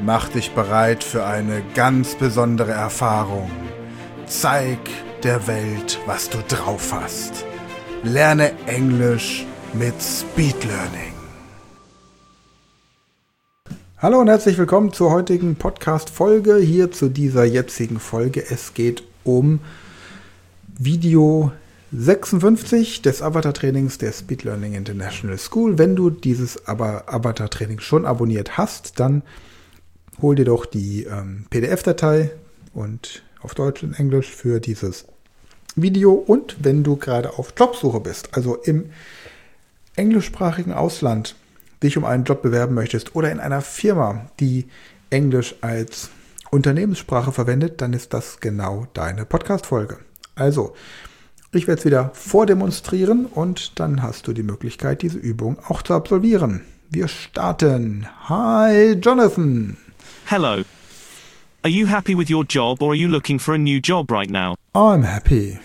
Mach dich bereit für eine ganz besondere Erfahrung. Zeig der Welt, was du drauf hast. Lerne Englisch mit Speed Learning. Hallo und herzlich willkommen zur heutigen Podcast-Folge. Hier zu dieser jetzigen Folge. Es geht um Video 56 des Avatar-Trainings der Speed Learning International School. Wenn du dieses Avatar-Training schon abonniert hast, dann hol dir doch die PDF-Datei und auf Deutsch und Englisch für dieses Video. Und wenn du gerade auf Jobsuche bist, also im englischsprachigen Ausland dich um einen Job bewerben möchtest oder in einer Firma, die Englisch als Unternehmenssprache verwendet, dann ist das genau deine Podcast-Folge. Also, ich werde es wieder vordemonstrieren und dann hast du die Möglichkeit, diese Übung auch zu absolvieren. Wir starten. Hi, Jonathan. Hello. Are you happy with your job or are you looking for a new job right now? I'm happy.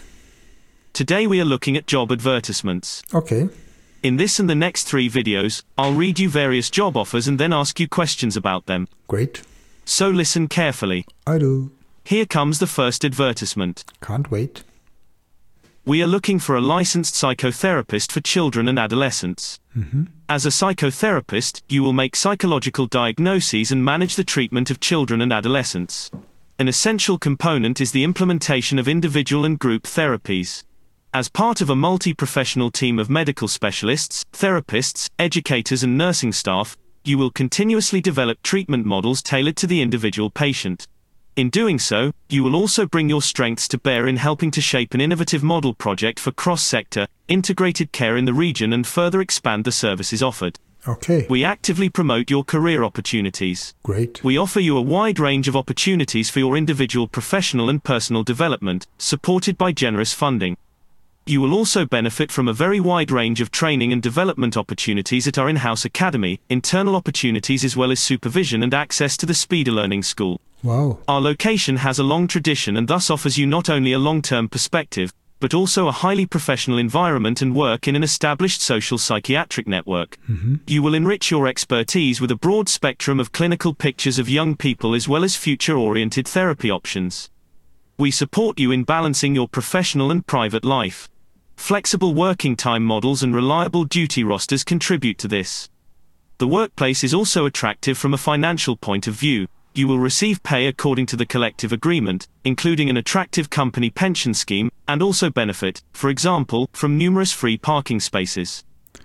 Today we are looking at job advertisements. Okay. In this and the next 3 videos, I'll read you various job offers and then ask you questions about them. Great. So listen carefully. I do. Here comes the first advertisement. Can't wait. We are looking for a licensed psychotherapist for children and adolescents. As a psychotherapist, you will make psychological diagnoses and manage the treatment of children and adolescents. An essential component is the implementation of individual and group therapies. As part of a multi-professional team of medical specialists, therapists, educators and nursing staff, you will continuously develop treatment models tailored to the individual patient. In doing so, you will also bring your strengths to bear in helping to shape an innovative model project for cross-sector, integrated care in the region and further expand the services offered. Okay. We actively promote your career opportunities. Great. We offer you a wide range of opportunities for your individual professional and personal development, supported by generous funding. You will also benefit from a very wide range of training and development opportunities at our in-house academy, internal opportunities as well as supervision and access to the Speed Learning School. Wow. Our location has a long tradition and thus offers you not only a long-term perspective, but also a highly professional environment and work in an established social psychiatric network. You will enrich your expertise with a broad spectrum of clinical pictures of young people as well as future-oriented therapy options. We support you in balancing your professional and private life. Flexible working time models and reliable duty rosters contribute to this. The workplace is also attractive from a financial point of view. You will receive pay according to the collective agreement, including an attractive company pension scheme, and also benefit, for example, from numerous free parking spaces.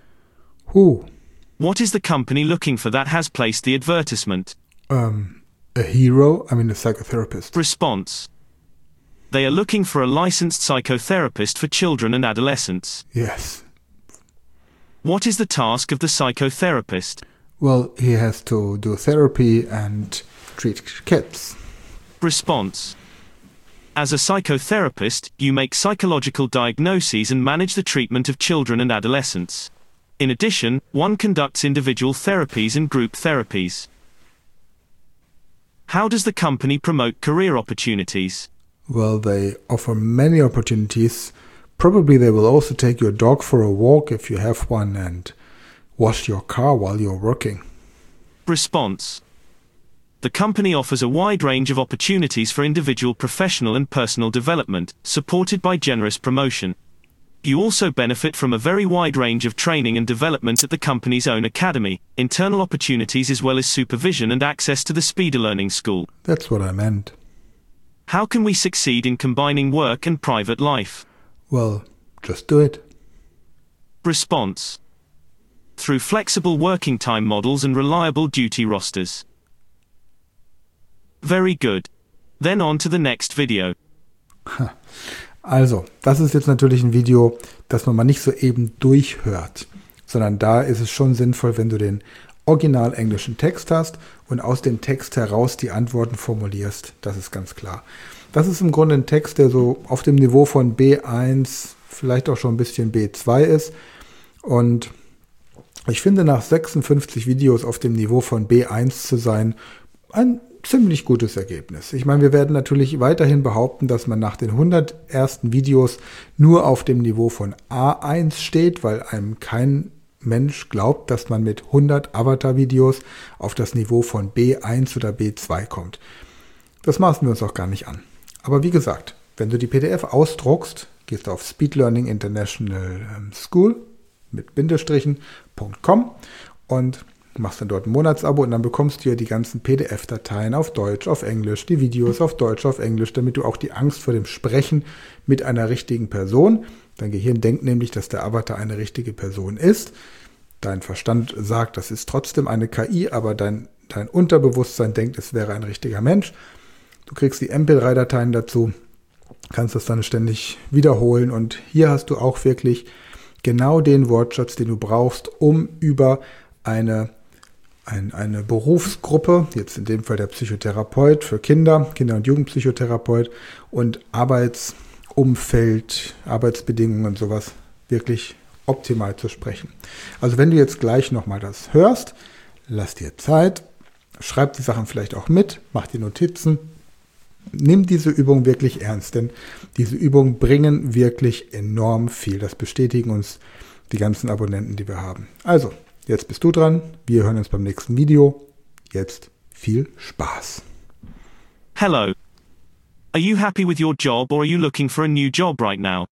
Who? What is the company looking for that has placed the advertisement? A hero? I mean a psychotherapist. Response. They are looking for a licensed psychotherapist for children and adolescents. Yes. What is the task of the psychotherapist? Well, he has to do therapy and treat kids. Response. As a psychotherapist, you make psychological diagnoses and manage the treatment of children and adolescents. In addition, one conducts individual therapies and group therapies. How does the company promote career opportunities? Well, they offer many opportunities. Probably they will also take your dog for a walk if you have one and wash your car while you're working. Response. The company offers a wide range of opportunities for individual professional and personal development, supported by generous promotion. You also benefit from a very wide range of training and development at the company's own academy, internal opportunities as well as supervision and access to the Speed Learning School. That's what I meant. How can we succeed in combining work and private life? Well, just do it. Response. Through flexible working time models and reliable duty rosters. Very good. Then on to the next video. Also, das ist jetzt natürlich ein Video, das man mal nicht so eben durchhört, sondern da ist es schon sinnvoll, wenn du den original englischen Text hast und aus dem Text heraus die Antworten formulierst. Das ist ganz klar. Das ist im Grunde ein Text, der so auf dem Niveau von B1, vielleicht auch schon ein bisschen B2 ist. Und ich finde, nach 56 Videos auf dem Niveau von B1 zu sein, ein ziemlich gutes Ergebnis. Ich meine, wir werden natürlich weiterhin behaupten, dass man nach den 100 ersten Videos nur auf dem Niveau von A1 steht, weil einem kein Mensch glaubt, dass man mit 100 Avatar-Videos auf das Niveau von B1 oder B2 kommt. Das maßen wir uns auch gar nicht an. Aber wie gesagt, wenn du die PDF ausdruckst, gehst du auf Speed Learning International School mit Bindestrichen.com und machst dann dort ein Monatsabo und dann bekommst du ja die ganzen PDF-Dateien auf Deutsch, auf Englisch, die Videos auf Deutsch, auf Englisch, damit du auch die Angst vor dem Sprechen mit einer richtigen Person, dein Gehirn denkt nämlich, dass der Avatar eine richtige Person ist, dein Verstand sagt, das ist trotzdem eine KI, aber dein Unterbewusstsein denkt, es wäre ein richtiger Mensch. Du kriegst die MP3-Dateien dazu, kannst das dann ständig wiederholen und hier hast du auch wirklich genau den Wortschatz, den du brauchst, um über eine Berufsgruppe, jetzt in dem Fall der Psychotherapeut für Kinder und Jugendpsychotherapeut und Arbeitsumfeld, Arbeitsbedingungen und sowas wirklich optimal zu sprechen. Also wenn du jetzt gleich nochmal das hörst, lass dir Zeit, schreib die Sachen vielleicht auch mit, mach die Notizen, nimm diese Übung wirklich ernst, denn diese Übungen bringen wirklich enorm viel. Das bestätigen uns die ganzen Abonnenten, die wir haben. Also, jetzt bist du dran. Wir hören uns beim nächsten Video. Jetzt viel Spaß. Hello. Are you happy with your job or are you looking for a new job right now?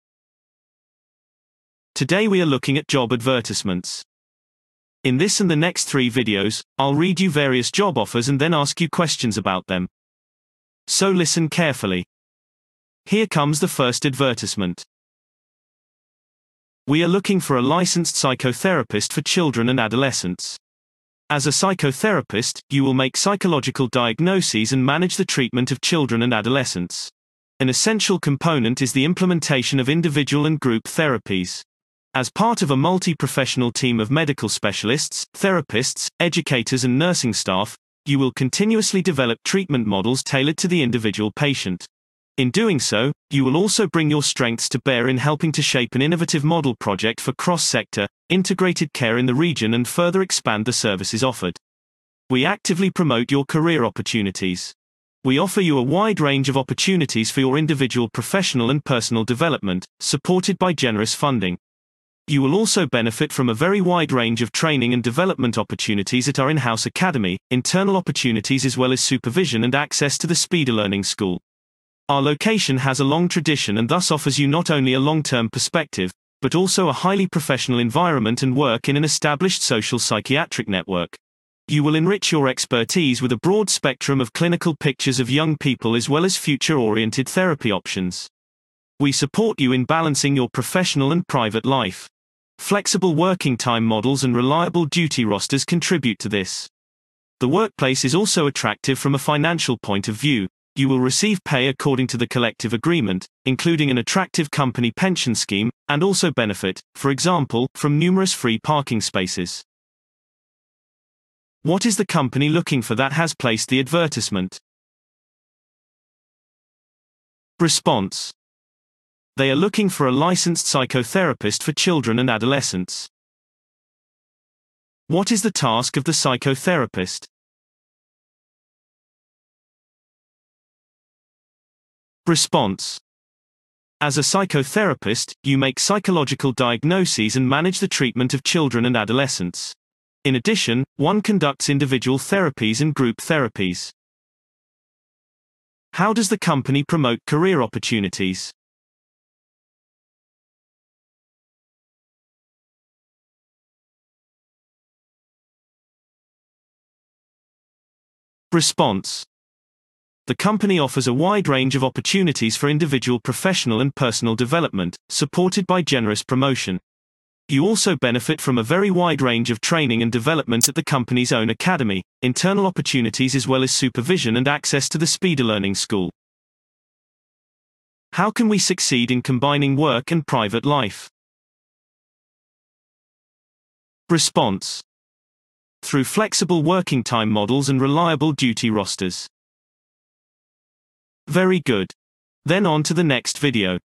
Today we are looking at job advertisements. In this and the next 3 videos, I'll read you various job offers and then ask you questions about them. So listen carefully. Here comes the first advertisement. We are looking for a licensed psychotherapist for children and adolescents. As a psychotherapist, you will make psychological diagnoses and manage the treatment of children and adolescents. An essential component is the implementation of individual and group therapies. As part of a multi-professional team of medical specialists, therapists, educators and nursing staff, you will continuously develop treatment models tailored to the individual patient. In doing so, you will also bring your strengths to bear in helping to shape an innovative model project for cross-sector, integrated care in the region and further expand the services offered. We actively promote your career opportunities. We offer you a wide range of opportunities for your individual professional and personal development, supported by generous funding. You will also benefit from a very wide range of training and development opportunities at our in-house academy, internal opportunities as well as supervision and access to the Speed Learning School. Our location has a long tradition and thus offers you not only a long-term perspective, but also a highly professional environment and work in an established social psychiatric network. You will enrich your expertise with a broad spectrum of clinical pictures of young people as well as future-oriented therapy options. We support you in balancing your professional and private life. Flexible working time models and reliable duty rosters contribute to this. The workplace is also attractive from a financial point of view. You will receive pay according to the collective agreement, including an attractive company pension scheme, and also benefit, for example, from numerous free parking spaces. What is the company looking for that has placed the advertisement? Response. They are looking for a licensed psychotherapist for children and adolescents. What is the task of the psychotherapist? Response. As a psychotherapist, you make psychological diagnoses and manage the treatment of children and adolescents. In addition, one conducts individual therapies and group therapies. How does the company promote career opportunities? Response. The company offers a wide range of opportunities for individual professional and personal development, supported by generous promotion. You also benefit from a very wide range of training and development at the company's own academy, internal opportunities as well as supervision and access to the Speed Learning School. How can we succeed in combining work and private life? Response. Through flexible working time models and reliable duty rosters. Very good. Then on to the next video.